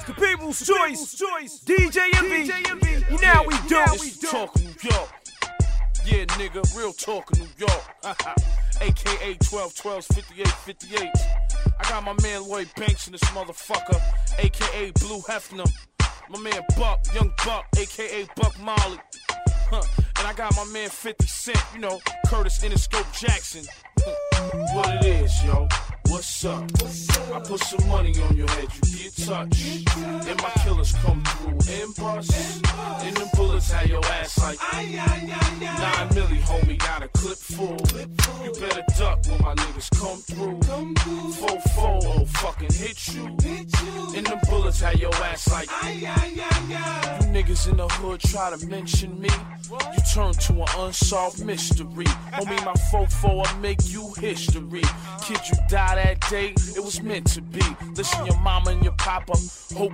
The people's choice. DJ MV. Now we do. It's Talk New York. Yeah, nigga, real talk in New York. AKA 1212s 5858. I got my man Lloyd Banks in this motherfucker. AKA Blue Hefner. My man Buck, Young Buck, AKA Buck Molly. And I got my man 50 Cent, you know, Curtis Interscope Jackson. What it is, yo? What's up? I put some money on your head, you get touched. And my killers come through and bust. And them bullets had your ass like 9 milli, homie, got a clip full. You better duck when my niggas come through. 4-4, fucking hit you. And them bullets had your ass like you niggas in the hood try to mention me. You turn to an unsolved mystery. Homie, my 4-4 will make you history. Kid, you died that day, it was meant to be. Listen, your mama and your papa hope